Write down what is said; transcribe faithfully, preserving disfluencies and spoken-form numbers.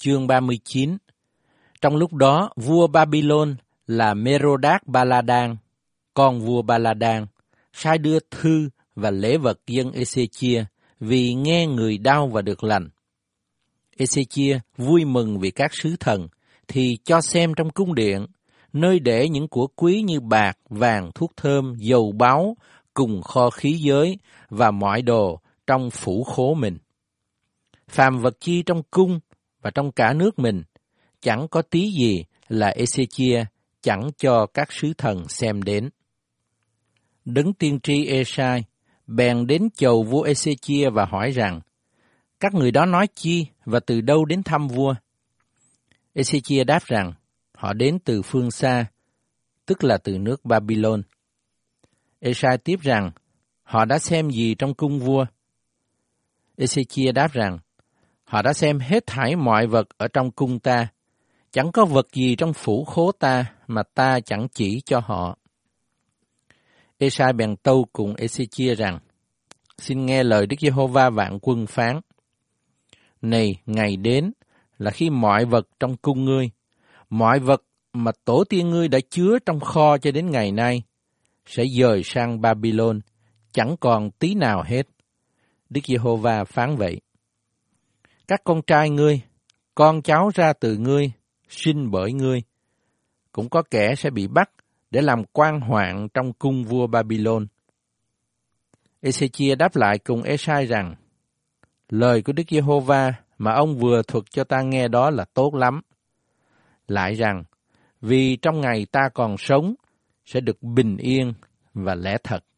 chương ba mươi chín. Trong lúc đó, vua Babylon là Merodach-Baladan, con vua Baladan, sai đưa thư và lễ vật dân Ê-xê-chia vì nghe người đau và được lành. Ê-xê-chia vui mừng vì các sứ thần, thì cho xem trong cung điện, nơi để những của quý như bạc, vàng, thuốc thơm, dầu báu, cùng kho khí giới và mọi đồ trong phủ khố mình. Phàm vật chi trong cung và trong cả nước mình, chẳng có tí gì là Ê-xê-chia chẳng cho các sứ thần xem đến. Đấng tiên tri Ê-sai bèn đến chầu vua Ê-xê-chia và hỏi rằng, các người đó nói chi và từ đâu đến thăm vua? Ê-xê-chia đáp rằng, họ đến từ phương xa, tức là từ nước Babylon. Ê-sai tiếp rằng, họ đã xem gì trong cung vua? Ê-xê-chia đáp rằng, họ đã xem hết thảy mọi vật ở trong cung ta, chẳng có vật gì trong phủ khố ta mà ta chẳng chỉ cho họ. Ê-sai bèn tâu cùng Ê-xê-chia rằng, xin nghe lời Đức Giê-hô-va vạn quân phán. Này, ngày đến là khi mọi vật trong cung ngươi, mọi vật mà tổ tiên ngươi đã chứa trong kho cho đến ngày nay, sẽ dời sang Babylon, chẳng còn tí nào hết. Đức Giê-hô-va phán vậy. Các con trai ngươi, con cháu ra từ ngươi, sinh bởi ngươi, cũng có kẻ sẽ bị bắt để làm quan hoạn trong cung vua Babylon. Ê-xê-chia đáp lại cùng Ê-sai rằng, lời của Đức Giê-hô-va mà ông vừa thuật cho ta nghe đó là tốt lắm. Lại rằng, vì trong ngày ta còn sống, sẽ được bình yên và lẽ thật.